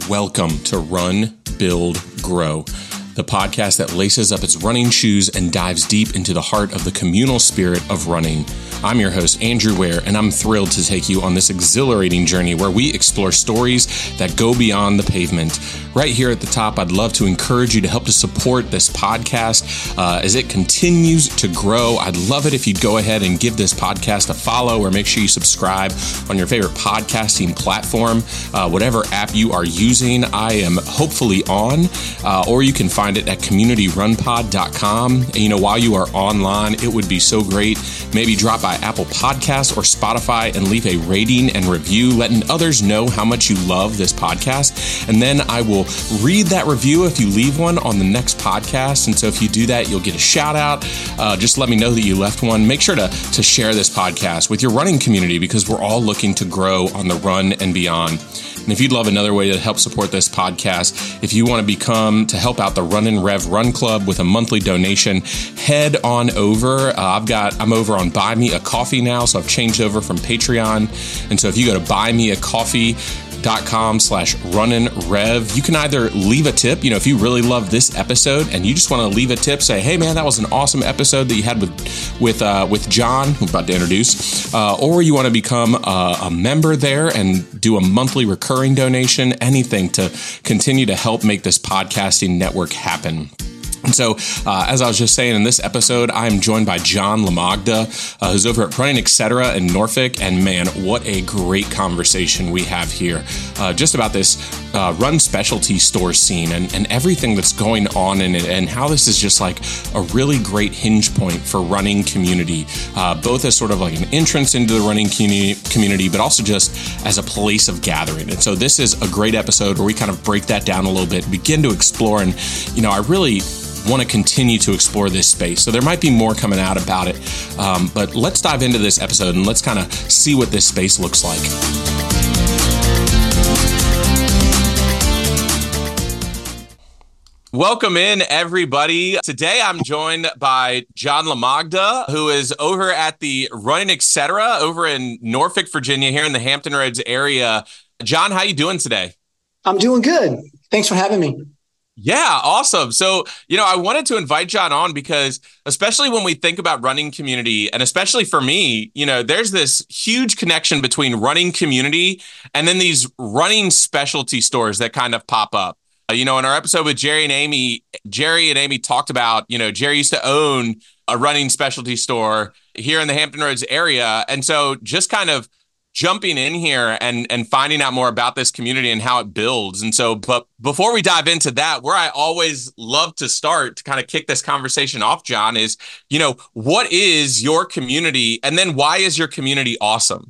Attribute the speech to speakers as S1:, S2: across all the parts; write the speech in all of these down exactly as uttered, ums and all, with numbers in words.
S1: Welcome to Run, Build, Grow, the podcast that laces up its running shoes and dives deep into the heart of the communal spirit of running. I'm your host, Andrew Ware, and I'm thrilled to take you on this exhilarating journey where we explore stories that go beyond the pavement. Right here at the top, I'd love to encourage you to help to support this podcast uh, as it continues to grow. I'd love it if you'd go ahead and give this podcast a follow, or make sure you subscribe on your favorite podcasting platform, uh, whatever app you are using. I am hopefully on, uh, or you can find it at community run pod dot com. And, you know, while you are online, it would be so great. Maybe drop by Apple Podcasts or Spotify and leave a rating and review, letting others know how much you love this podcast. And then I will read that review if you leave one on the next podcast. And so if you do that, you'll get a shout out. Uh, just let me know that you left one. Make sure to, to share this podcast with your running community, because we're all looking to grow on the run and beyond. And if you'd love another way to help support this podcast, if you want to become, to help out the Run and Rev Run Club with a monthly donation, head on over. Uh, I've got, I'm over on Buy Me a Coffee now, so I've changed over from Patreon. And so if you go to buy me a coffee dot com slash run and rev, you can either leave a tip. You know, if you really love this episode and you just want to leave a tip, say, hey man, that was an awesome episode that you had with with uh, with John, who I'm about to introduce, uh, or you want to become a, a member there and do a monthly recurring donation, anything to continue to help make this podcasting network happen. And so, uh, as I was just saying, in this episode, I'm joined by John LaMagda, uh, who's over at Running Etc. in Norfolk. And man, what a great conversation we have here uh, just about this uh, run specialty store scene and, and everything that's going on in it, and how this is just like a really great hinge point for running community, uh, both as sort of like an entrance into the running community, community, but also just as a place of gathering. And so this is a great episode where we kind of break that down a little bit, begin to explore. And, you know, I really want to continue to explore this space. So there might be more coming out about it. Um, but let's dive into this episode and let's kind of see what this space looks like. Welcome in, everybody. Today I'm joined by John LaMagda, who is over at the Running Etc. over in Norfolk, Virginia, here in the Hampton Roads area. John, how you doing today?
S2: I'm doing good. Thanks for having me.
S1: Yeah, awesome. So, you know, I wanted to invite John on because, especially when we think about running community, and especially for me, you know, there's this huge connection between running community and then these running specialty stores that kind of pop up. Uh, you know, in our episode with Jerry and Amy, Jerry and Amy talked about, you know, Jerry used to own a running specialty store here in the Hampton Roads area. And so just kind of jumping in here and, and finding out more about this community and how it builds. And so, but before we dive into that, where I always love to start to kind of kick this conversation off, John, is, you know, what is your community? And then why is your community awesome?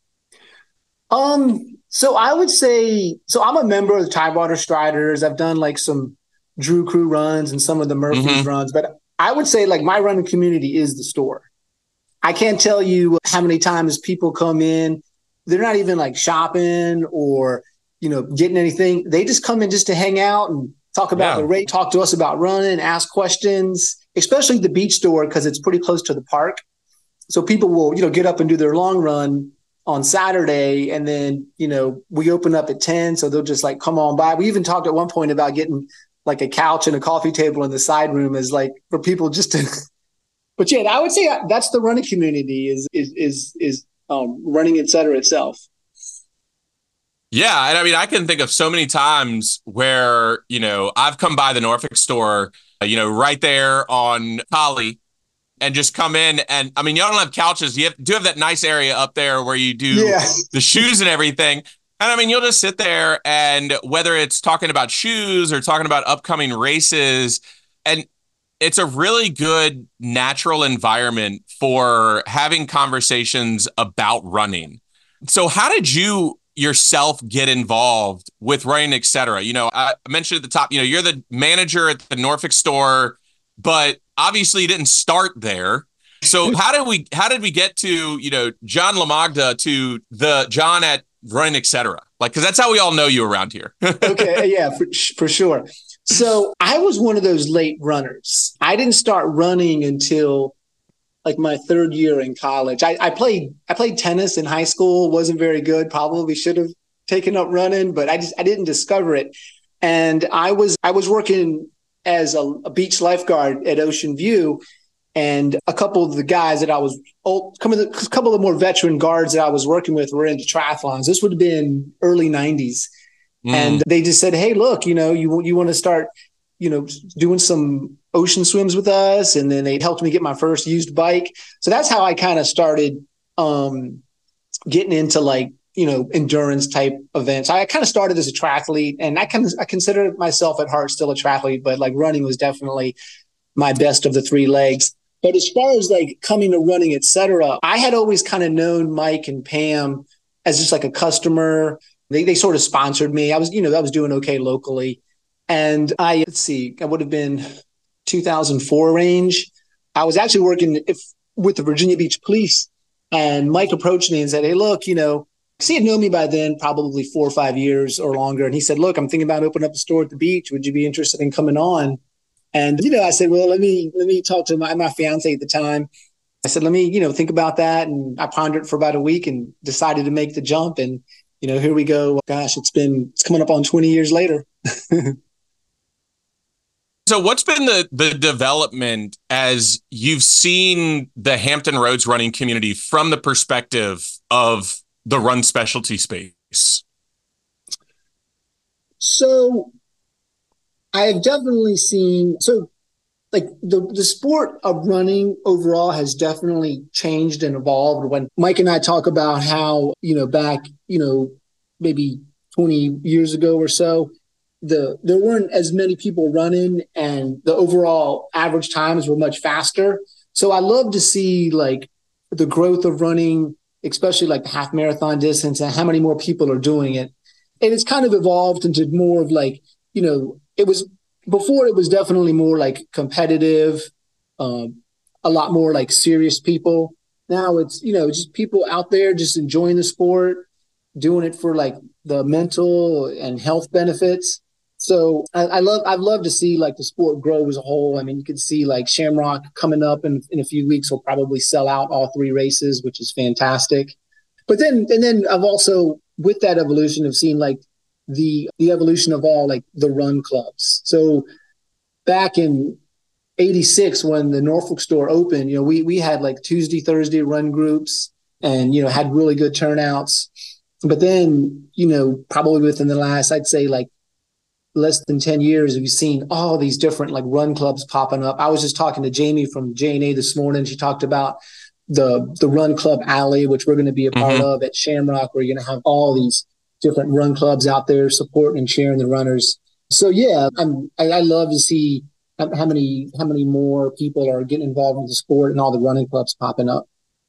S2: Um, so I would say, so I'm a member of the Tidewater Striders. I've done like some Drew Crew runs and some of the Murphys mm-hmm. runs, but I would say like my running community is the store. I can't tell you how many times people come in. They're not even like shopping or, you know, getting anything. They just come in just to hang out and talk about yeah. the rate, talk to us about running, ask questions, especially the beach store, because it's pretty close to the park. So people will, you know, get up and do their long run on Saturday. And then, you know, we open up at ten. So they'll just like come on by. We even talked at one point about getting like a couch and a coffee table in the side room as like for people just to, but yeah, I would say that's the running community is, is, is, is, Um, Running Etc. itself.
S1: Yeah. And I mean, I can think of so many times where, you know, I've come by the Norfolk store, uh, you know, right there on Collie and just come in. And I mean, y'all don't have couches. You have, do have that nice area up there where you do yeah. the shoes and everything. And I mean, you'll just sit there, and whether it's talking about shoes or talking about upcoming races, and it's a really good natural environment for having conversations about running. So how did you yourself get involved with Running Etc.? You know, I mentioned at the top, you know, you're the manager at the Norfolk store, but obviously you didn't start there. So how did we, how did we get to, you know, John LaMagda to the John at Running Etc.? Like, cause that's how we all know you around here.
S2: Okay. Yeah, for, for sure. So I was one of those late runners. I didn't start running until like my third year in college. I, I played I played tennis in high school, wasn't very good, probably should have taken up running, but I just, I didn't discover it. And I was, I was working as a, a beach lifeguard at Ocean View. And a couple of the guys that I was, old, a couple of more veteran guards that I was working with were into triathlons. This would have been early nineties. Mm. And they just said, hey, look, you know, you, you want to start, you know, doing some ocean swims with us. And then they helped me get my first used bike. So that's how I kind of started um, getting into like, you know, endurance type events. I kind of started as a triathlete, and I can, I consider myself at heart still a triathlete, but like running was definitely my best of the three legs. But as far as like coming to running, et cetera, I had always kind of known Mike and Pam as just like a customer. They they sort of sponsored me. I was, you know, I was doing okay locally. And I, let's see, I would have been two thousand four range. I was actually working if, with the Virginia Beach Police, and Mike approached me and said, hey, look, you know, he had known me by then, probably four or five years or longer. And he said, look, I'm thinking about opening up a store at the beach. Would you be interested in coming on? And, you know, I said, well, let me, let me talk to my, my fiance at the time. I said, let me, you know, think about that. And I pondered for about a week and decided to make the jump. And, you know, here we go. Gosh, it's been, it's coming up on twenty years later.
S1: So what's been the, the development as you've seen the Hampton Roads running community from the perspective of the run specialty space?
S2: So I have definitely seen, so like the, the sport of running overall has definitely changed and evolved. When Mike and I talk about how, you know, back, you know, maybe twenty years ago or so, the there weren't as many people running and the overall average times were much faster. So I love to see like the growth of running, especially like the half marathon distance, and how many more people are doing it. And it's kind of evolved into more of like, you know, it was before it was definitely more like competitive, um, a lot more like serious people. Now it's, you know, just people out there just enjoying the sport, doing it for like the mental and health benefits. So I, I love, I'd love to see like the sport grow as a whole. I mean, you could see like Shamrock coming up in, in a few weeks will probably sell out all three races, which is fantastic. But then, and then I've also, with that evolution, have seen like the the evolution of all like the run clubs. So back in eighty-six, when the Norfolk store opened, you know, we we had like Tuesday, Thursday run groups, and you know had really good turnouts. But then, you know, probably within the last, I'd say like less than ten years, we've seen all these different like run clubs popping up. I was just talking to Jamie from J and A this morning. She talked about the the Run Club Alley, which we're going to be a part mm-hmm. of at Shamrock, where you're going to have all these different run clubs out there supporting and cheering the runners. So yeah, I'm, I, I love to see how many how many more people are getting involved in the sport and all the running clubs popping up.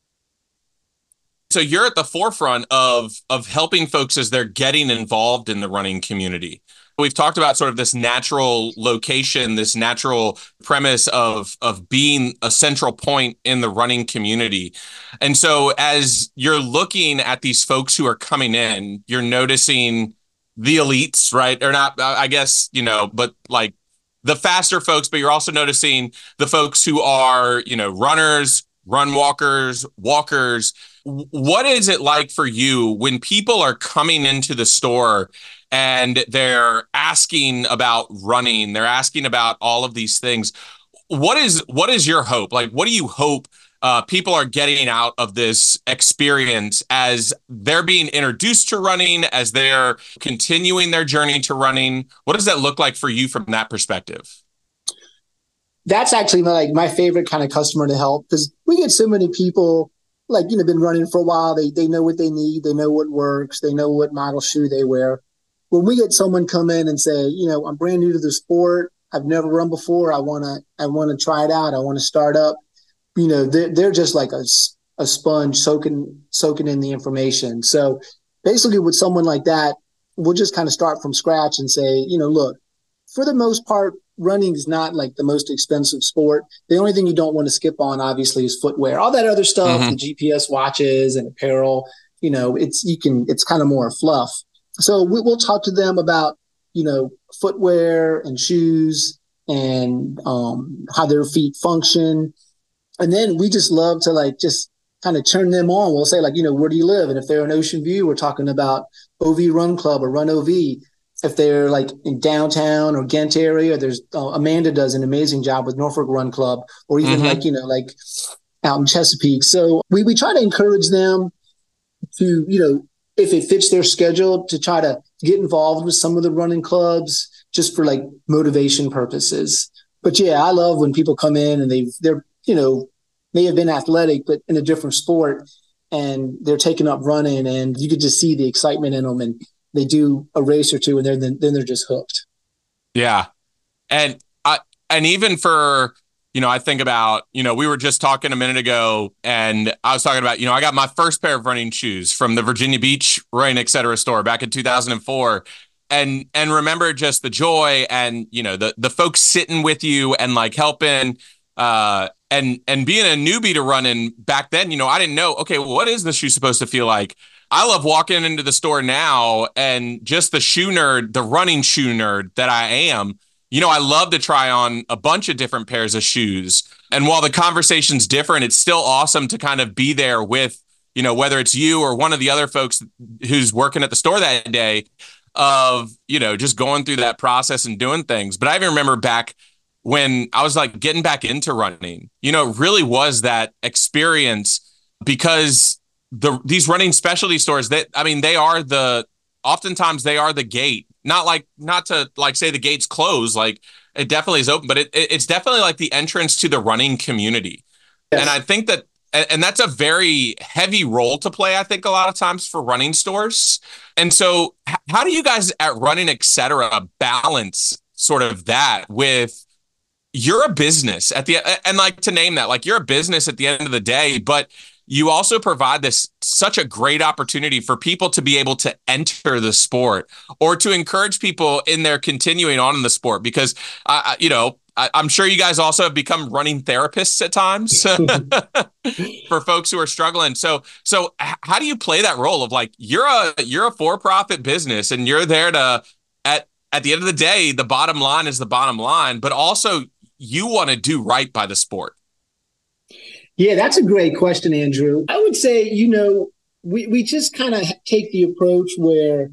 S1: So you're at the forefront of of helping folks as they're getting involved in the running community. We've talked about sort of this natural location, this natural premise of of being a central point in the running community. And so as you're looking at these folks who are coming in, you're noticing the elites, right? Or not, I guess, you know, but like the faster folks, but you're also noticing the folks who are, you know, runners, run walkers, walkers. What is it like for you when people are coming into the store and they're asking about running, they're asking about all of these things? What is what is your hope? Like, what do you hope uh, people are getting out of this experience as they're being introduced to running, as they're continuing their journey to running? What does that look like for you from that perspective?
S2: That's actually like my favorite kind of customer to help, because we get so many people like, you know, been running for a while. They they know what they need. They know what works. They know what model shoe they wear. When we get someone come in and say, you know, I'm brand new to the sport, I've never run before, I want to, I want to try it out, I want to start up, you know, they're, they're just like a, a sponge soaking, soaking in the information. So basically with someone like that, we'll just kind of start from scratch and say, you know, look, for the most part, running is not like the most expensive sport. The only thing you don't want to skip on, obviously, is footwear. All that other stuff, mm-hmm. the G P S watches and apparel, you know, it's, you can, it's kind of more fluff. So we, we'll talk to them about, you know, footwear and shoes and um, how their feet function. And then we just love to like just kind of turn them on. We'll say like, you know, where do you live? And if they're in Ocean View, we're talking about O V Run Club or Run O V. If they're like in downtown or Ghent area, there's uh, Amanda does an amazing job with Norfolk Run Club, or even mm-hmm. like, you know, like out in Chesapeake. So we, we try to encourage them to, you know, if it fits their schedule, to try to get involved with some of the running clubs just for like motivation purposes. But yeah, I love when people come in and they've, they're, you know, may have been athletic, but in a different sport, and they're taking up running, and you could just see the excitement in them, and they do a race or two, and they're, then, then they're just hooked.
S1: Yeah. And I, and even for, you know, I think about, you know, we were just talking a minute ago, and I was talking about, you know, I got my first pair of running shoes from the Virginia Beach Running et cetera store back in two thousand four. And, and remember just the joy and, you know, the, the folks sitting with you and like helping, uh, and, and being a newbie to running back then, you know, I didn't know, okay, well, what is the shoe supposed to feel like? I love walking into the store now, and just the shoe nerd, the running shoe nerd that I am, you know, I love to try on a bunch of different pairs of shoes. And while the conversation's different, it's still awesome to kind of be there with, you know, whether it's you or one of the other folks who's working at the store that day, of, you know, just going through that process and doing things. But I even remember back when I was like getting back into running, you know, it really was that experience, because the these running specialty stores, that, I mean, they are the, oftentimes they are the gate, not like, not to like say the gate's closed, like it definitely is open, but it, it it's definitely like the entrance to the running community. Yes. And I think that, and that's a very heavy role to play, I think, a lot of times for running stores. And so how do you guys at Running et cetera balance sort of that with, you're a business at the, and like to name that, like you're a business at the end of the day, but you also provide this such a great opportunity for people to be able to enter the sport, or to encourage people in their continuing on in the sport, because, uh, you know, I, I'm sure you guys also have become running therapists at times for folks who are struggling. So, so how do you play that role of like, you're a, you're a for-profit business, and you're there to, at, at the end of the day, the bottom line is the bottom line, but also you want to do right by the sport?
S2: Yeah, that's a great question, Andrew. I would say, you know, we, we just kind of take the approach where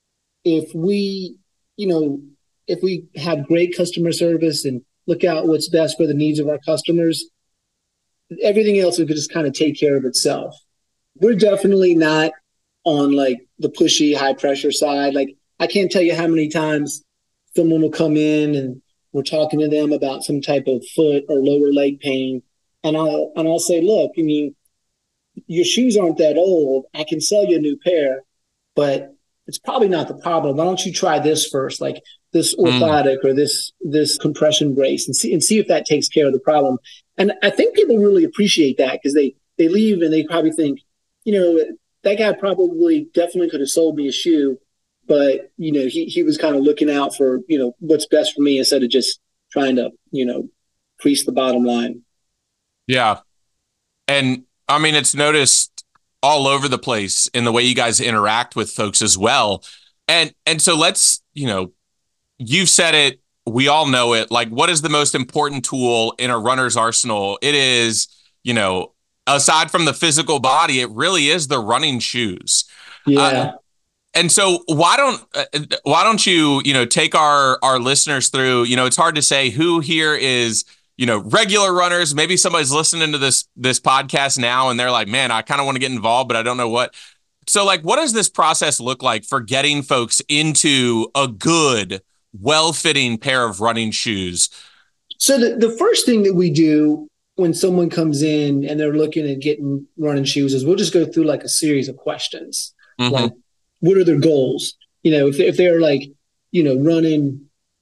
S2: if we, you know, if we have great customer service and look out what's best for the needs of our customers, everything else will just kind of take care of itself. We're definitely not on like the pushy, high pressure side. Like, I can't tell you how many times someone will come in and we're talking to them about some type of foot or lower leg pain. And I'll, and I'll say, look, I mean, your shoes aren't that old. I can sell you a new pair, but it's probably not the problem. Why don't you try this first, like this orthotic mm. or this this compression brace, and see and see if that takes care of the problem. And I think people really appreciate that, because they they leave and they probably think, you know, that guy probably definitely could have sold me a shoe, but you know, he he was kind of looking out for, you know, what's best for me instead of just trying to, you know, increase the bottom line.
S1: Yeah, and I mean, it's noticed all over the place in the way you guys interact with folks as well. And and so let's, you know, you've said it, we all know it. Like, what is the most important tool in a runner's arsenal? It is, you know, aside from the physical body, it really is the running shoes.
S2: Yeah.
S1: Uh, and so why don't uh, why don't you, you know, take our our listeners through, you know, it's hard to say who here is, you know, regular runners. Maybe somebody's listening to this, this podcast now and they're like, man, I kind of want to get involved, but I don't know what. So like, what does this process look like for getting folks into a good, well-fitting pair of running shoes?
S2: So the, the first thing that we do when someone comes in and they're looking at getting running shoes is we'll just go through like a series of questions. Mm-hmm. Like, what are their goals? You know, if, if they're like, you know, running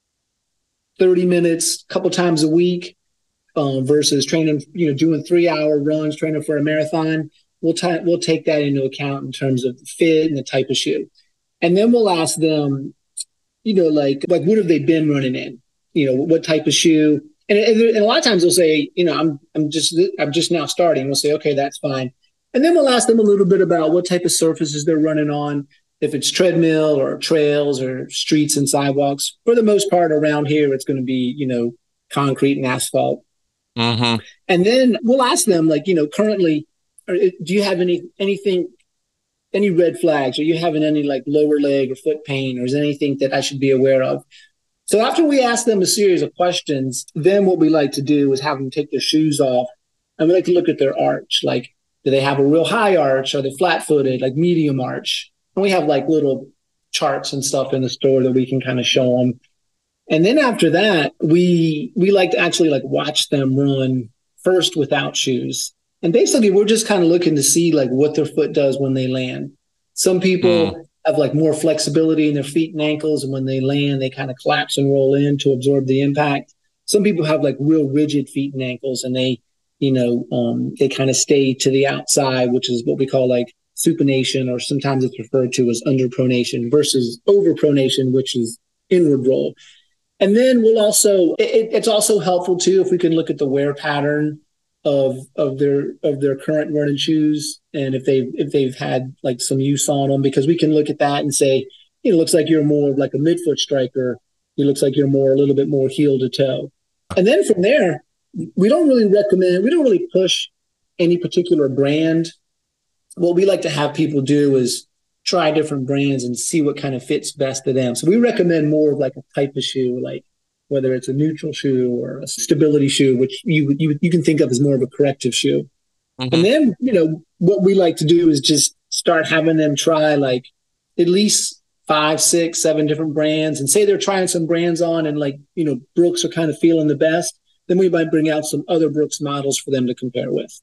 S2: thirty minutes a couple times a week, Um, versus training, you know, doing three hour runs, training for a marathon, we'll, t- we'll take that into account in terms of the fit and the type of shoe. And then we'll ask them, you know, like, like what have they been running in? You know, what type of shoe? And, and, and a lot of times they'll say, you know, I'm, I'm just, I'm just now starting. We'll say, okay, that's fine. And then we'll ask them a little bit about what type of surfaces they're running on, if it's treadmill or trails or streets and sidewalks. For the most part around here, it's going to be, you know, concrete and asphalt.
S1: Mm-hmm.
S2: And then we'll ask them, like, you know, currently, or do you have any anything, any red flags? Are you having any like lower leg or foot pain, or is there anything that I should be aware of? So after we ask them a series of questions, then what we like to do is have them take their shoes off, and we like to look at their arch. Like, do they have a real high arch? Are they flat-footed, like medium arch? And we have like little charts and stuff in the store that we can kind of show them. And then after that, we we like to actually like watch them run first without shoes. And basically, we're just kind of looking to see like what their foot does when they land. Some people mm. have like more flexibility in their feet and ankles, and when they land, they kind of collapse and roll in to absorb the impact. Some people have like real rigid feet and ankles, and they, you know, um, they kind of stay to the outside, which is what we call like supination, or sometimes it's referred to as underpronation, versus overpronation, which is inward roll. And then we'll also, it, it's also helpful too if we can look at the wear pattern of of their of their current running shoes, and if they've if they've had like some use on them, because we can look at that and say, it looks like you're more of like a midfoot striker. It looks like you're more a little bit more heel to toe. And then from there, we don't really recommend, we don't really push any particular brand. What we like to have people do is try different brands and see what kind of fits best to them. So we recommend more of like a type of shoe, like whether it's a neutral shoe or a stability shoe, which you you, you can think of as more of a corrective shoe. Mm-hmm. And then, you know, what we like to do is just start having them try like at least five, six, seven different brands, and say they're trying some brands on and like, you know, Brooks are kind of feeling the best. Then we might bring out some other Brooks models for them to compare with.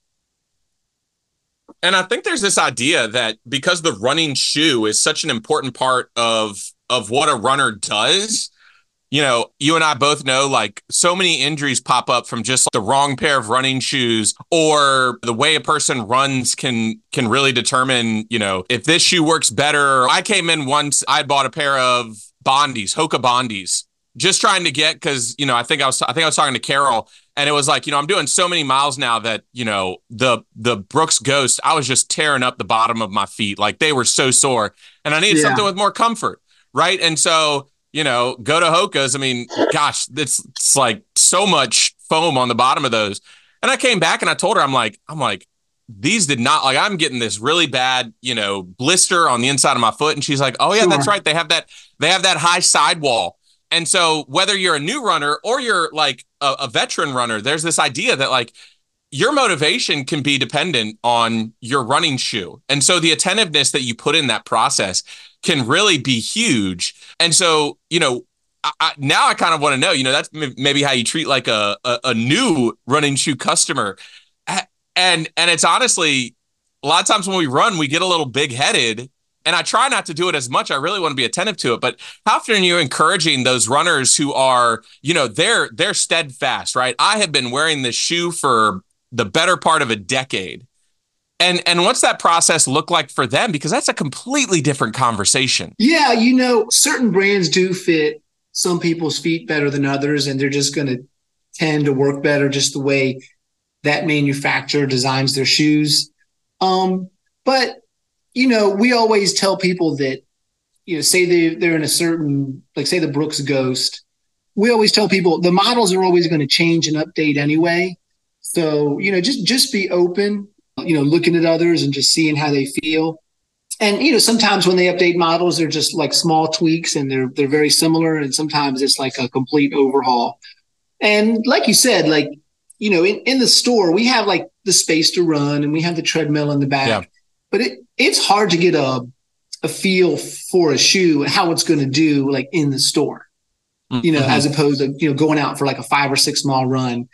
S1: And I think there's this idea that because the running shoe is such an important part of of what a runner does, you know, you and I both know like so many injuries pop up from just the wrong pair of running shoes, or the way a person runs can can really determine, you know, if this shoe works better. I came in once, I bought a pair of Bondies, Hoka Bondies, just trying to get, because, you know, I think I was I think I was talking to Carol, and it was like, you know, I'm doing so many miles now that, you know, the the Brooks Ghost, I was just tearing up the bottom of my feet. Like they were so sore, and I needed yeah. something with more comfort. Right. And so, you know, go to Hoka's. I mean, gosh, it's, it's like so much foam on the bottom of those. And I came back and I told her, I'm like, I'm like, these did not, like, I'm getting this really bad, you know, blister on the inside of my foot. And she's like, oh yeah, sure. That's right. They have that, they have that high sidewall. And so whether you're a new runner or you're like a, a veteran runner, there's this idea that like your motivation can be dependent on your running shoe. And so the attentiveness that you put in that process can really be huge. And so, you know, I, I, now I kind of want to know, you know, that's m- maybe how you treat like a, a, a new running shoe customer. And, and it's honestly, a lot of times when we run, we get a little big headed, and I try not to do it as much. I really want to be attentive to it, but how often are you encouraging those runners who are, you know, they're, they're steadfast, right? I have been wearing this shoe for the better part of a decade. And and what's that process look like for them? Because that's a completely different conversation.
S2: Yeah, you know, certain brands do fit some people's feet better than others, and they're just going to tend to work better just the way that manufacturer designs their shoes. Um, but, you know, we always tell people that, you know, say they, they're in a certain, like say the Brooks Ghost, we always tell people the models are always going to change and update anyway. So, you know, just just be open, you know, looking at others and just seeing how they feel. And, you know, sometimes when they update models, they're just like small tweaks and they're they're very similar. And sometimes it's like a complete overhaul. And like you said, like, you know, in, in the store, we have like the space to run and we have the treadmill in the back. Yeah. But it it's hard to get a a feel for a shoe and how it's going to do like in the store, you know, mm-hmm. as opposed to, you know, going out for like a five or six mile run.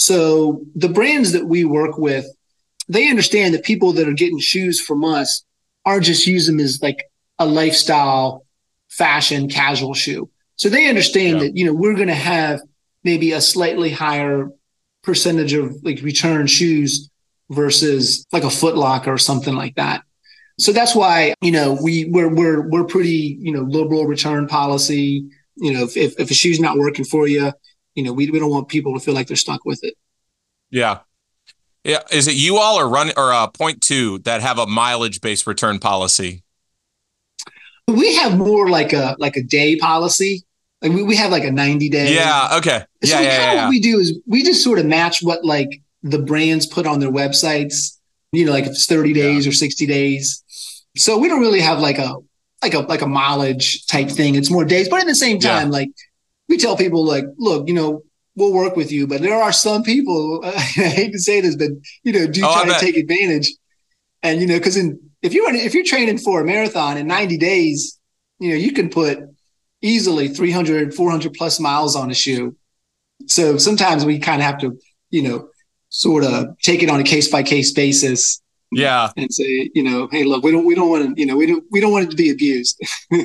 S2: So the brands that we work with, they understand that people that are getting shoes from us are just using them as like a lifestyle, fashion, casual shoe. So they understand yeah. that, you know, we're going to have maybe a slightly higher percentage of like return shoes versus like a Foot Locker or something like that. So that's why, you know, we we're we're we're pretty, you know, liberal return policy. You know, if if, if a shoe's not working for you, you know, we we don't want people to feel like they're stuck with it.
S1: Yeah. Yeah. Is it you all or run or uh, Point Two that have a mileage based return policy?
S2: We have more like a like a day policy. Like we, we have like a ninety day.
S1: Yeah. Okay.
S2: So
S1: yeah,
S2: we
S1: yeah,
S2: kind of
S1: yeah.
S2: what we do is we just sort of match what like the brands put on their websites. you know, like if it's thirty days yeah. or sixty days. So we don't really have like a, like a, like a mileage type thing. It's more days, but at the same time, yeah. like we tell people like, look, you know, we'll work with you, but there are some people, uh, I hate to say this, but, you know, do oh, try to take advantage. And, you know, cause in, if you're, if you're training for a marathon in ninety days, you know, you can put easily three hundred, four hundred plus miles on a shoe. So sometimes we kind of have to, you know, sort of take it on a case by case basis.
S1: Yeah.
S2: And say, you know, hey, look, we don't, we don't want to, you know, we don't, we don't want it to be abused.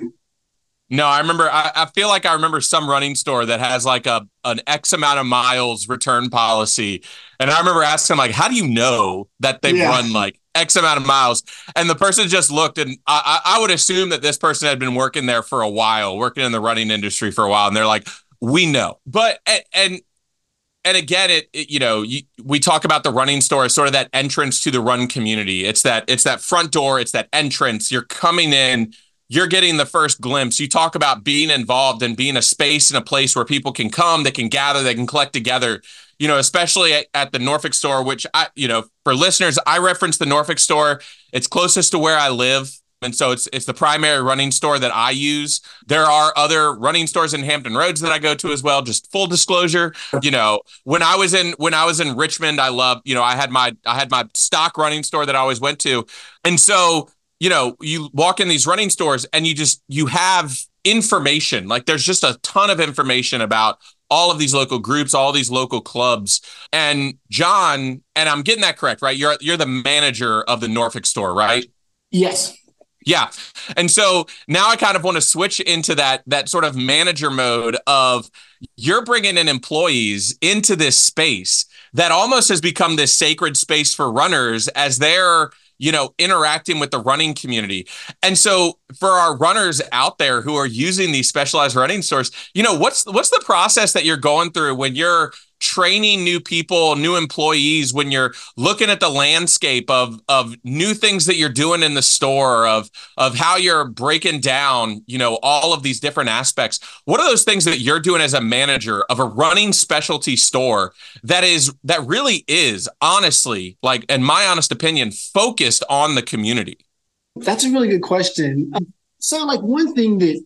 S1: No, I remember, I, I feel like I remember some running store that has like a, an X amount of miles return policy. And I remember asking like, how do you know that they've yeah. run like X amount of miles? And the person just looked, and I, I would assume that this person had been working there for a while, working in the running industry for a while. And they're like, we know. But, and, and And again, it, it you know, you, we talk about the running store as sort of that entrance to the run community. It's that it's that front door. It's that entrance. You're coming in. You're getting the first glimpse. You talk about being involved and being a space and a place where people can come, they can gather, they can collect together. You know, especially at, at the Norfolk store, which I, you know, for listeners, I reference the Norfolk store. It's closest to where I live. And so it's it's the primary running store that I use. There are other running stores in Hampton Roads that I go to as well. Just full disclosure, you know, when I was in when I was in Richmond, I loved, you know, I had my I had my stock running store that I always went to. And so, you know, you walk in these running stores and you just you have information. Like there's just a ton of information about all of these local groups, all these local clubs. And John, and I'm getting that correct, right? You're you're the manager of the Norfolk store, right?
S2: Yes.
S1: Yeah. And so now I kind of want to switch into that, that sort of manager mode of you're bringing in employees into this space that almost has become this sacred space for runners as they're, you know, interacting with the running community. And so for our runners out there who are using these specialized running stores, you know, what's, what's the process that you're going through when you're training new people, new employees, when you're looking at the landscape of, of new things that you're doing in the store, of, of how you're breaking down, you know, all of these different aspects? What are those things that you're doing as a manager of a running specialty store that is, that really is honestly, like, in my honest opinion, focused on the community?
S2: That's a really good question. So like one thing that,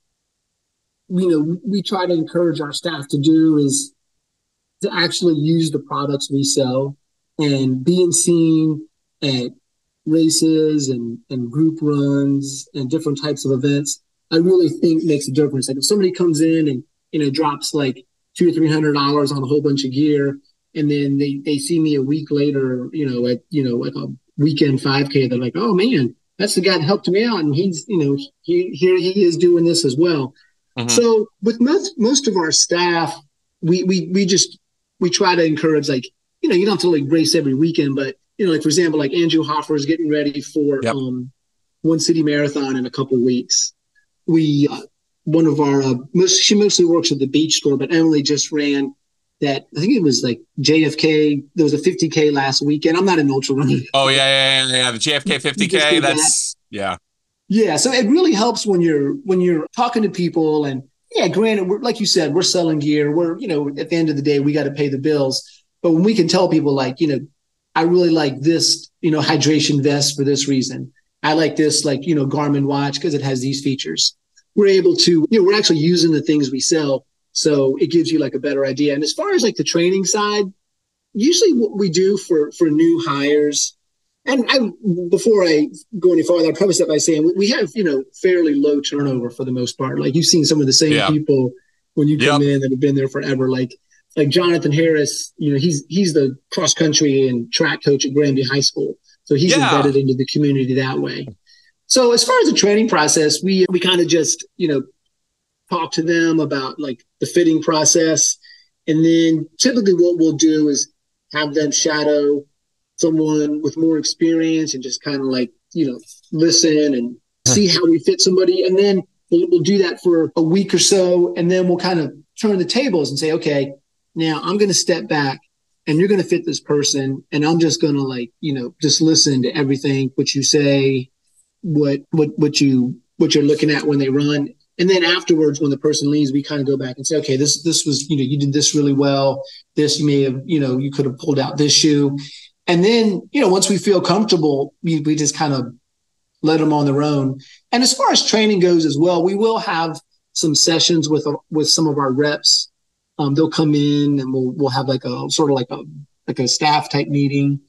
S2: you know, we try to encourage our staff to do is to actually use the products we sell, and being seen at races and, and group runs and different types of events, I really think makes a difference. Like if somebody comes in and, you know, drops like two or three hundred dollars on a whole bunch of gear, and then they, they see me a week later, you know, at, you know, like a weekend five K, they're like, oh man, that's the guy that helped me out. And he's, you know, he, here he is doing this as well. Mm-hmm. So with most, most of our staff, we, we, we just, we try to encourage, like, you know, you don't have to like race every weekend, but, you know, like, for example, like Andrew Hoffer is getting ready for yep. um, One City Marathon in a couple of weeks. We, uh, one of our, uh, most, she mostly works at the beach store, but Emily just ran that, I think it was like J F K. There was a fifty K last weekend. I'm not an ultra runner.
S1: Oh, yeah, yeah, yeah, yeah. The J F K fifty K, that's, that. yeah.
S2: Yeah, so it really helps when you're, when you're talking to people. And yeah, granted, we're, like you said, we're selling gear. We're, you know, at the end of the day, we got to pay the bills. But when we can tell people, like, you know, I really like this, you know, hydration vest for this reason. I like this, like, you know, Garmin watch because it has these features. We're able to, you know, we're actually using the things we sell. So it gives you like a better idea. And as far as like the training side, usually what we do for, for new hires, and I, before I go any farther, I'll preface that by saying we have, you know, fairly low turnover for the most part. Like you've seen some of the same yeah. people when you come yep. in that have been there forever. Like, like Jonathan Harris, you know, he's, he's the cross country and track coach at Granby High School. So he's yeah. embedded into the community that way. So as far as the training process, we, we kind of just, you know, talk to them about like the fitting process. And then typically what we'll do is have them shadow someone with more experience and just kind of like, you know, listen and see how we fit somebody. And then we'll, we'll do that for a week or so. And then we'll kind of turn the tables and say, okay, now I'm going to step back and you're going to fit this person. And I'm just going to like, you know, just listen to everything, what you say, what, what, what you, what you're looking at when they run. And then afterwards, when the person leaves, we kind of go back and say, okay, this, this was, you know, you did this really well. This, you may have, you know, you could have pulled out this shoe. And then, you know, once we feel comfortable, we, we just kind of let them on their own. And as far as training goes as well, we will have some sessions with with some of our reps. Um, they'll come in and we'll we'll have like a sort of like a like a staff type meeting,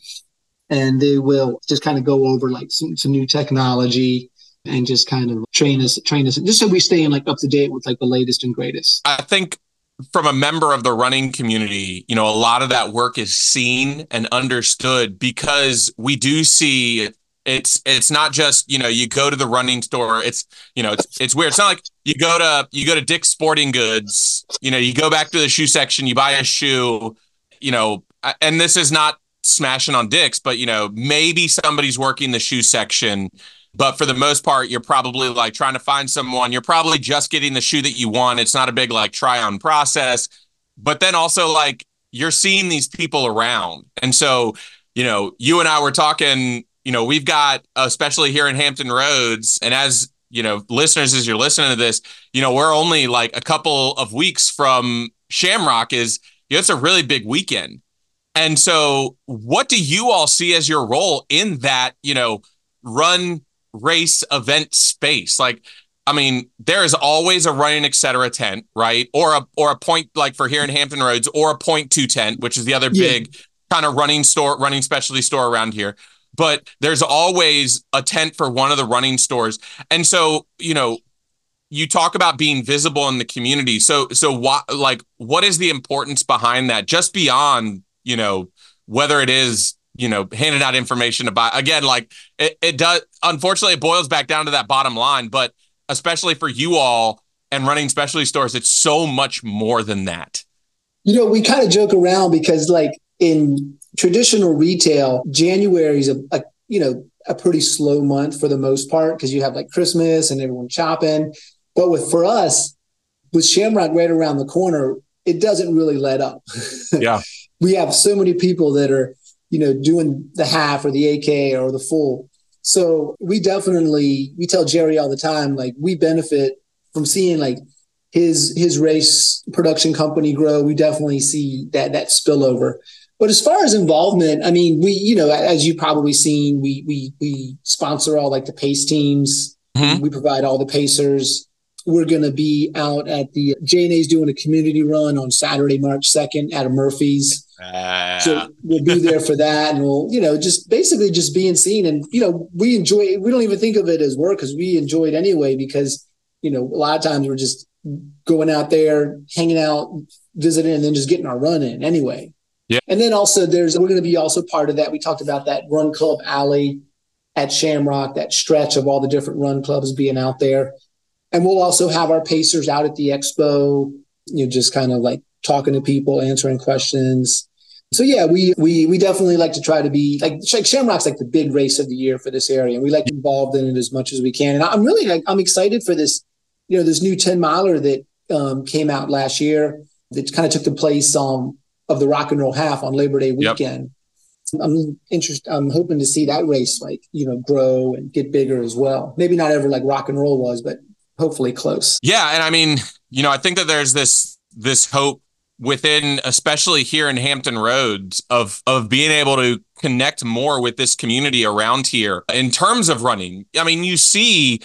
S2: and they will just kind of go over like some, some new technology and just kind of train us, train us, just so we stay in like up to date with like the latest and greatest.
S1: I think from a member of the running community, you know, a lot of that work is seen and understood because we do see it's it's not just, you know, you go to the running store. It's, you know, it's it's weird. It's not like you go to you go to Dick's Sporting Goods, you know, you go back to the shoe section, you buy a shoe, you know, and this is not smashing on Dick's, but, you know, maybe somebody's working the shoe section. But for the most part, you're probably like trying to find someone. You're probably just getting the shoe that you want. It's not a big like try on process. But then also like you're seeing these people around. And so, you know, you and I were talking, you know, we've got, especially here in Hampton Roads, and as, you know, listeners, as you're listening to this, you know, we're only like a couple of weeks from Shamrock is, you know, it's a really big weekend. And so what do you all see as your role in that, you know, run race event space? Like, I mean, there is always a running, et cetera tent, right? Or a, or a point like for here in Hampton Roads, or a point two tent, which is the other yeah. big kind of running store, running specialty store around here. But there's always a tent for one of the running stores. And so, you know, you talk about being visible in the community. So, so what, like, what is the importance behind that? Just beyond, you know, whether it is, you know, handing out information about, again, like it, it does, unfortunately, it boils back down to that bottom line, but especially for you all and running specialty stores, it's so much more than that.
S2: You know, we kind of joke around because like in traditional retail, January is a, a, you know, a pretty slow month for the most part, because you have like Christmas and everyone shopping. But with, for us, with Shamrock right around the corner, it doesn't really let up.
S1: Yeah.
S2: We have so many people that are, you know, doing the half or the A K or the full. So we definitely, we tell Jerry all the time, like we benefit from seeing like his, his race production company grow. We definitely see that, that spillover. But as far as involvement, I mean, we, you know, as you've probably seen, we, we, we sponsor all like the pace teams. Mm-hmm. We provide all the pacers. We're going to be out at the J and A's doing a community run on Saturday, March second at a Murphy's. Uh, so we'll be there for that, and we'll, you know, just basically just being seen. And, you know, we enjoy, we don't even think of it as work because we enjoy it anyway, because, you know, a lot of times we're just going out there, hanging out, visiting, and then just getting our run in anyway. Yeah. And then also there's, we're going to be also part of that. We talked about that run club alley at Shamrock, that stretch of all the different run clubs being out there. And we'll also have our pacers out at the expo, you know, just kind of like talking to people, answering questions. So yeah, we we we definitely like to try to be like, like Shamrock's like the big race of the year for this area. We like to be involved in it as much as we can. And I'm really like, I'm excited for this, you know, this new ten miler that um, came out last year that kind of took the place um, of the Rock and Roll Half on Labor Day weekend. Yep. I'm interested. I'm hoping to see that race like, you know, grow and get bigger as well. Maybe not ever like Rock and Roll was, but hopefully close.
S1: Yeah, and I mean, you know, I think that there's this this hope within, especially here in Hampton Roads, of of being able to connect more with this community around here in terms of running. I mean, you see,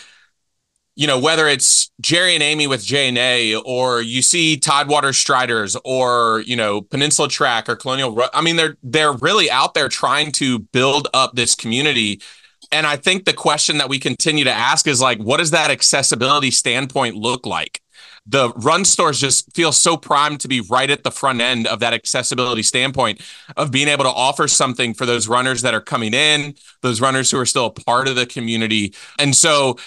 S1: you know, whether it's Jerry and Amy with J and A, or you see Tidewater Striders, or, you know, Peninsula Track or Colonial. I mean, they're they're really out there trying to build up this community. And I think the question that we continue to ask is like, what does that accessibility standpoint look like? The run stores just feel so primed to be right at the front end of that accessibility standpoint of being able to offer something for those runners that are coming in, those runners who are still a part of the community. And so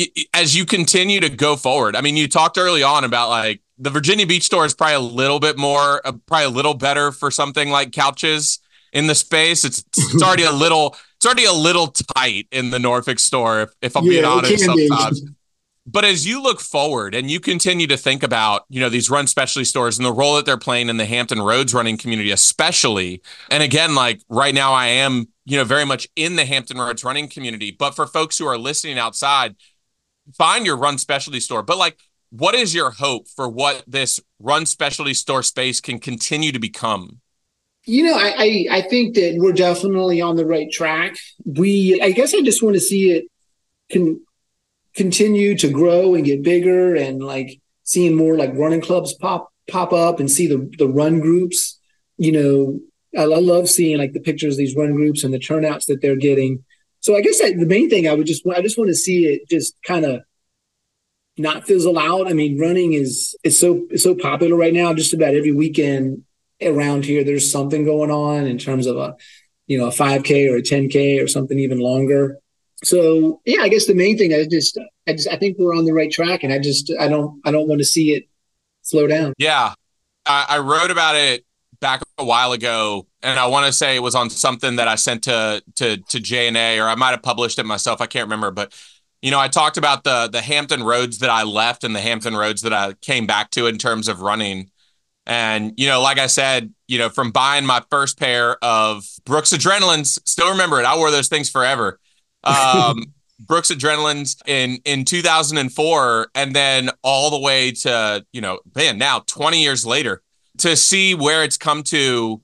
S1: as you continue to go forward, I mean, you talked early on about like the Virginia Beach store is probably a little bit more, uh, probably a little better for something like couches in the space. It's it's already a little, it's already a little tight in the Norfolk store, if, if I'm yeah, being honest sometimes. Be. But as you look forward and you continue to think about, you know, these run specialty stores and the role that they're playing in the Hampton Roads running community, especially, and again, like right now I am, you know, very much in the Hampton Roads running community, but for folks who are listening outside, find your run specialty store. But like, what is your hope for what this run specialty store space can continue to become?
S2: You know, I, I, I think that we're definitely on the right track. We, I guess I just want to see it con- continue to grow and get bigger, and like seeing more like running clubs pop pop up, and see the the run groups. You know, I, I love seeing like the pictures of these run groups and the turnouts that they're getting. So I guess that the main thing I would just I just want to see it just kind of not fizzle out. I mean, running is is so is so popular right now. Just about every weekend around here, there's something going on in terms of a you know a five K or a ten K or something even longer. So yeah, I guess the main thing I just I just I think we're on the right track, and I just I don't I don't want to see it slow down.
S1: Yeah, I, I wrote about it back a while ago, and I want to say it was on something that I sent to to to J and A, or I might have published it myself. I can't remember, but you know, I talked about the the Hampton roads that I left and the Hampton roads that I came back to in terms of running. And, you know, like I said, you know, from buying my first pair of Brooks Adrenalines, still remember it. I wore those things forever. Um, Brooks Adrenalines in, in two thousand four, and then all the way to, you know, man, now twenty years later, to see where it's come to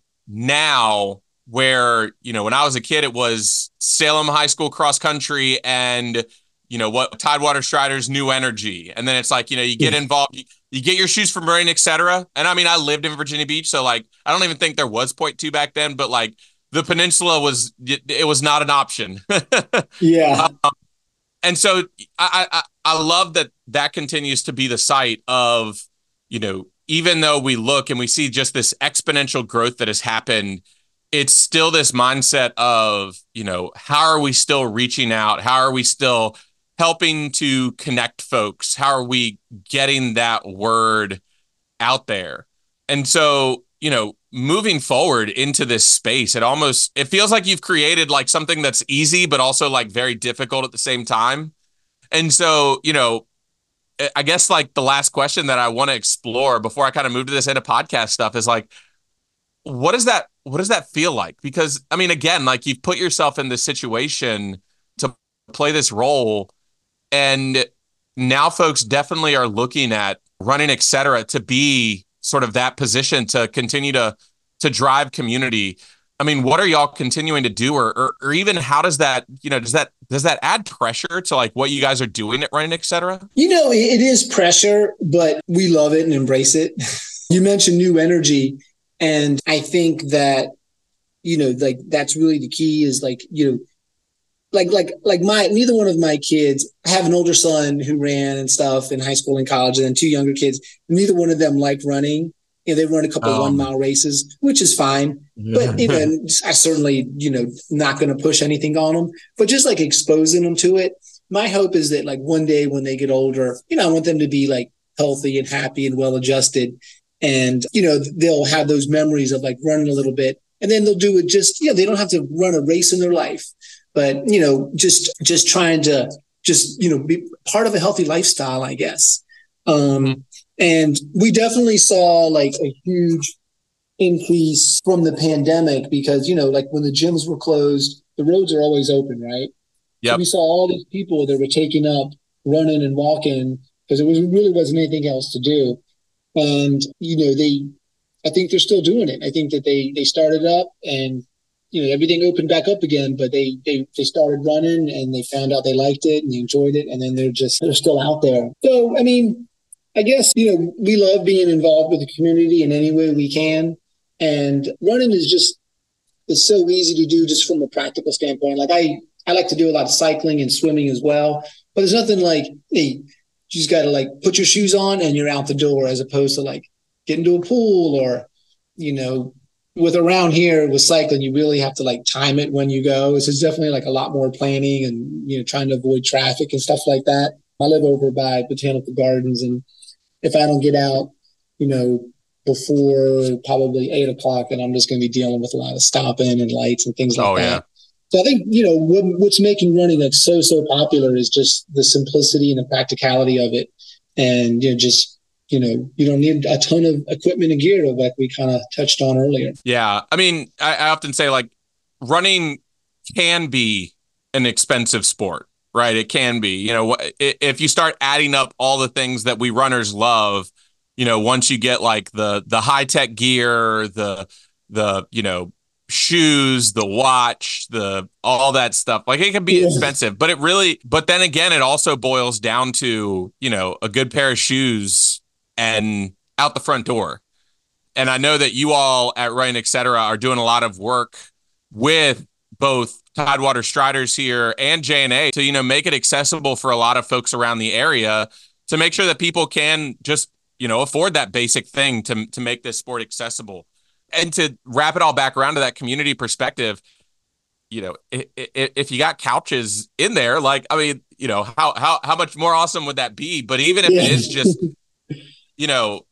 S1: now, where, you know, when I was a kid, it was Salem High School cross country and, you know, what Tidewater Strider's New Energy. And then it's like, you know, you get involved, you, you get your shoes from Marine, et cetera. And I mean, I lived in Virginia Beach, so like, I don't even think there was point two back then, but like the peninsula was, it, it was not an option.
S2: Yeah.
S1: Um, and so I, I, I love that that continues to be the site of, you know, even though we look and we see just this exponential growth that has happened, it's still this mindset of, you know, how are we still reaching out? How are we still helping to connect folks? How are we getting that word out there? And so, you know, moving forward into this space, it almost, it feels like you've created like something that's easy, but also like very difficult at the same time. And so, you know, I guess like the last question that I want to explore before I kind of move to this into podcast stuff is like, what does that, what does that feel like? Because I mean, again, like you've put yourself in this situation to play this role, and now folks definitely are looking at running, et cetera, to be sort of that position to continue to, to drive community. I mean, what are y'all continuing to do, or, or, or even how does that, you know, does that, does that add pressure to like what you guys are doing at running, et cetera?
S2: You know, it is pressure, but we love it and embrace it. You mentioned New Energy. And I think that, you know, like that's really the key is like, you know, like, like, like my, neither one of my kids, I have an older son who ran and stuff in high school and college, and then two younger kids. Neither one of them like running. You know, they run a couple um, one mile races, which is fine. Yeah. But, you know, I certainly, you know, not going to push anything on them, but just like exposing them to it. My hope is that like one day when they get older, you know, I want them to be like healthy and happy and well adjusted. And, you know, they'll have those memories of like running a little bit, and then they'll do it just, you know, they don't have to run a race in their life, but, you know, just, just trying to just, you know, be part of a healthy lifestyle, I guess. Um, mm-hmm. And we definitely saw like a huge increase from the pandemic because, you know, like when the gyms were closed, the roads are always open, right? Yeah. So we saw all these people that were taking up running and walking because it was really wasn't anything else to do. And, you know, they, I think they're still doing it. I think that they, they started up and, you know, everything opened back up again, but they, they, they started running and they found out they liked it and they enjoyed it. And then they're just, they're still out there. So, I mean, I guess, you know, we love being involved with the community in any way we can. And running is just, it's so easy to do just from a practical standpoint. Like I, I like to do a lot of cycling and swimming as well, but there's nothing like, hey, you just got to like put your shoes on and you're out the door, as opposed to like getting to a pool or, you know, with around here with cycling, you really have to like time it when you go. So it's definitely like a lot more planning and, you know, trying to avoid traffic and stuff like that. I live over by Botanical Gardens, and if I don't get out, you know, before probably eight o'clock, then I'm just going to be dealing with a lot of stopping and lights and things like oh, that. Yeah. So I think, you know, what, what's making running like so, so popular is just the simplicity and the practicality of it. And, you know, just, you know, you don't need a ton of equipment and gear like we kind of touched on earlier.
S1: Yeah. I mean, I, I often say like running can be an expensive sport, right? It can be, you know, if you start adding up all the things that we runners love, you know, once you get like the, the high tech gear, the, the, you know, shoes, the watch, the all that stuff. Like it can be yeah. expensive, but it really, but then again, it also boils down to, you know, a good pair of shoes and out the front door. And I know that you all at Running Etc. are doing a lot of work with both Tidewater Striders here and J N A to, you know, make it accessible for a lot of folks around the area to make sure that people can just, you know, afford that basic thing to, to make this sport accessible. And to wrap it all back around to that community perspective, you know, if, if you got couches in there, like, I mean, you know, how, how, how much more awesome would that be? But even if yeah. it is just, you know,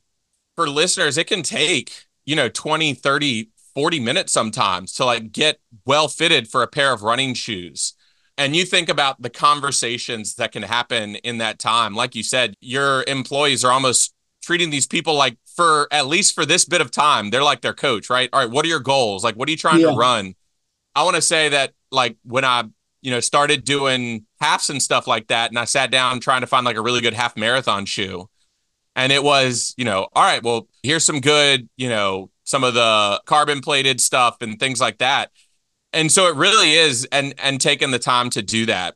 S1: for listeners, it can take, you know, twenty, thirty, forty minutes sometimes to like get well fitted for a pair of running shoes. And you think about the conversations that can happen in that time. Like you said, your employees are almost treating these people like, for at least for this bit of time, they're like their coach, right? All right, what are your goals? Like, what are you trying yeah. to run? I want to say that, like, when I, you know, started doing halves and stuff like that, and I sat down trying to find like a really good half marathon shoe, and it was, you know, all right, well, here's some good, you know, some of the carbon plated stuff and things like that. And so it really is, and and taking the time to do that.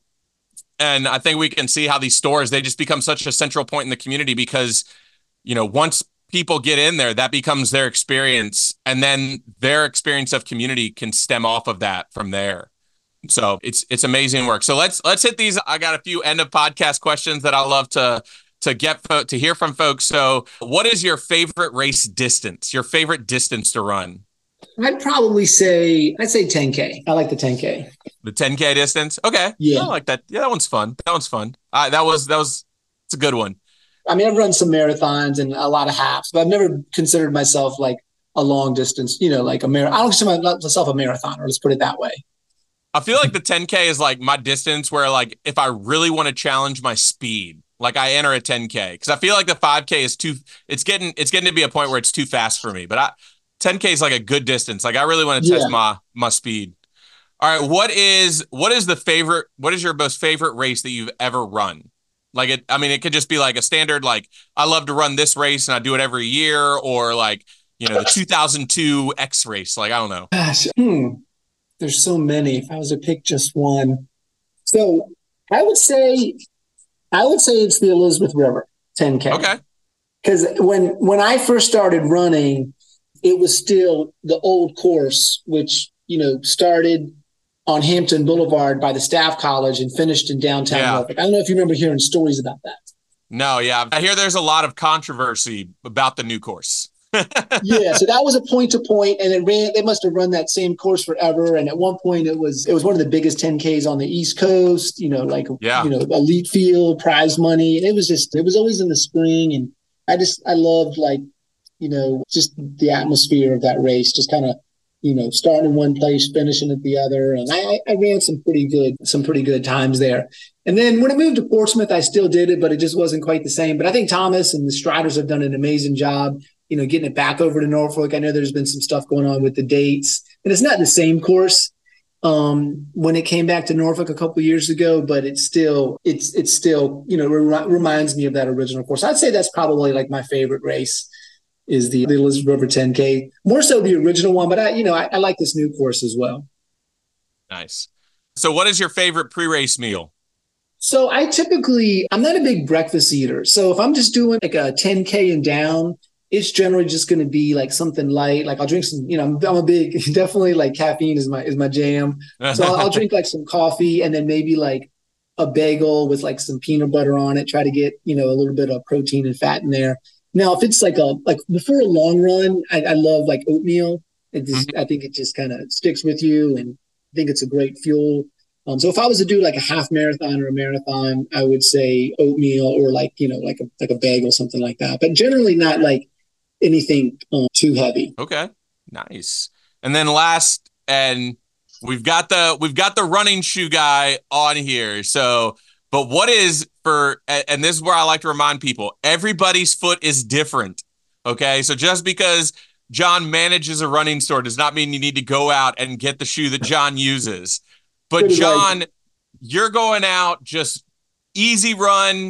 S1: And I think we can see how these stores, they just become such a central point in the community because, you know, once people get in there, that becomes their experience. And then their experience of community can stem off of that from there. So it's it's amazing work. So let's let's hit these. I got a few end of podcast questions that I love to to get fo- to hear from folks. So what is your favorite race distance? Your favorite distance to run?
S2: I'd probably say I'd say ten K. I like the ten K.
S1: The ten K distance? Okay.
S2: Yeah.
S1: I like that. Yeah, that one's fun. That one's fun. Uh, that was that was it's a good one.
S2: I mean, I've run some marathons and a lot of halves, but I've never considered myself like a long distance, you know, like a marathon. I don't consider myself a marathoner. Let's put it that way.
S1: I feel like the ten K is like my distance where, like, if I really want to challenge my speed, like I enter a ten K, because I feel like the five K is too, it's getting, it's getting to be a point where it's too fast for me. But I, ten K is like a good distance. Like I really want to test yeah. my, my speed. All right. What is, what is the favorite, what is your most favorite race that you've ever run? Like it, I mean, it could just be like a standard, like I love to run this race and I do it every year, or like, you know, the two thousand two X race. Like, I don't know.
S2: Gosh, hmm. There's so many. If I was to pick just one. So I would say, I would say it's the Elizabeth River ten K.
S1: Okay.
S2: Because when, when I first started running, it was still the old course, which, you know, started on Hampton Boulevard by the Staff College and finished in downtown
S1: yeah.
S2: Norfolk. I don't know if you remember hearing stories about that.
S1: No, yeah. I hear there's a lot of controversy about the new course.
S2: Yeah, so that was a point to point, and it ran. They must have run that same course forever. And at one point, it was it was one of the biggest ten Ks on the East Coast. You know, like
S1: yeah.
S2: you know, elite field, prize money, and it was just it was always in the spring. And I just I loved like you know just the atmosphere of that race, just kind of you know starting in one place, finishing at the other. And I, I ran some pretty good some pretty good times there. And then when I moved to Portsmouth, I still did it, but it just wasn't quite the same. But I think Thomas and the Striders have done an amazing job. You know, getting it back over to Norfolk. I know there's been some stuff going on with the dates, and it's not the same course um, when it came back to Norfolk a couple of years ago, but it's still, it's, it's still, you know, re- reminds me of that original course. I'd say that's probably like my favorite race is the, the Elizabeth River ten K, more so the original one, but I, you know, I, I like this new course as well.
S1: Nice. So what is your favorite pre-race meal?
S2: So I typically, I'm not a big breakfast eater. So if I'm just doing like a ten K and down, it's generally just going to be like something light. Like I'll drink some, you know, I'm, I'm a big, definitely like caffeine is my, is my jam. So I'll, I'll drink like some coffee and then maybe like a bagel with like some peanut butter on it. Try to get, you know, a little bit of protein and fat in there. Now, if it's like a, like before a long run, I, I love like oatmeal. It just, mm-hmm. I think it just kind of sticks with you and I think it's a great fuel. Um, so if I was to do like a half marathon or a marathon, I would say oatmeal or like, you know, like a, like a bagel, something like that, but generally not like anything um, too heavy.
S1: Okay, nice. And then last, and we've got the we've got the running shoe guy on here. So, but what is for, and this is where I like to remind people, everybody's foot is different. Okay, so just because John manages a running store does not mean you need to go out and get the shoe that John uses. But John, you're going out just easy run,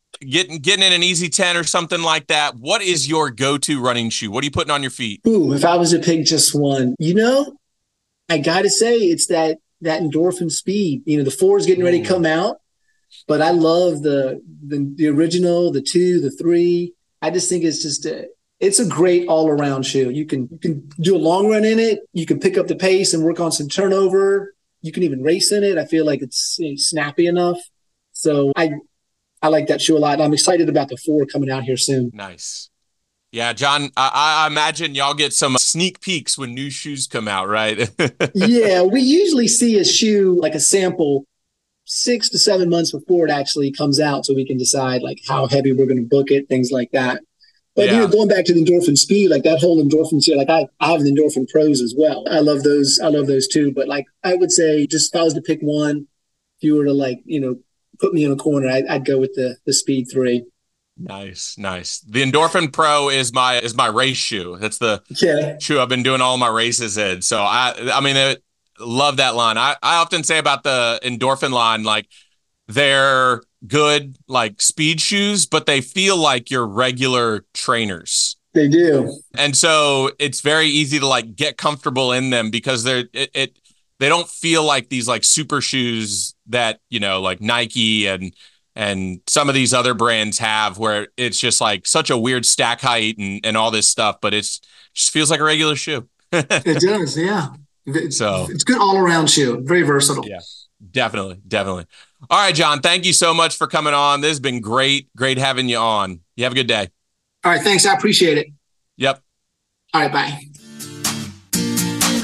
S1: getting getting in an Easy ten or something like that, what is your go-to running shoe? What are you putting on your feet?
S2: Ooh, if I was to pick just one, you know, I got to say it's that that Endorphin Speed. You know, the four is getting ready to come out, but I love the the, the original, the two, the three. I just think it's just a, it's a great all-around shoe. You can you can do a long run in it. You can pick up the pace and work on some turnover. You can even race in it. I feel like it's, you know, snappy enough. So I I like that shoe a lot. And I'm excited about the four coming out here soon.
S1: Nice. Yeah, John, I, I imagine y'all get some sneak peeks when new shoes come out, right?
S2: Yeah, we usually see a shoe, like a sample, six to seven months before it actually comes out, so we can decide like how heavy we're going to book it, things like that. But yeah. You know, going back to the Endorphin Speed, like that whole Endorphin here, like I, I have the Endorphin Pros as well. I love those. I love those too. But like I would say, just if I was to pick one, if you were to like, you know, put me in a corner, I'd, I'd go with the the Speed three.
S1: Nice, nice. The Endorphin Pro is my is my race shoe. That's the
S2: yeah.
S1: shoe I've been doing all my races in. So I, I mean, I love that line. I, I often say about the Endorphin line, like they're good, like speed shoes, but they feel like your regular trainers.
S2: They do,
S1: and so it's very easy to like get comfortable in them because they're it. it they don't feel like these like super shoes that, you know, like Nike and and some of these other brands have, where it's just like such a weird stack height and, and all this stuff, but it's just feels like a regular shoe.
S2: It does, yeah.
S1: So
S2: it's good all around shoe, very versatile.
S1: Yeah, definitely, definitely. All right, John, thank you so much for coming on. This has been great, great having you on. You have a good day.
S2: All right, thanks. I appreciate it.
S1: Yep.
S2: All right, bye.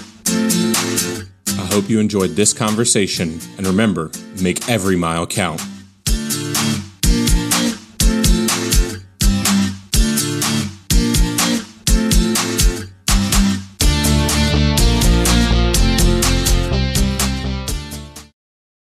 S1: I hope you enjoyed this conversation, and remember, make every mile count.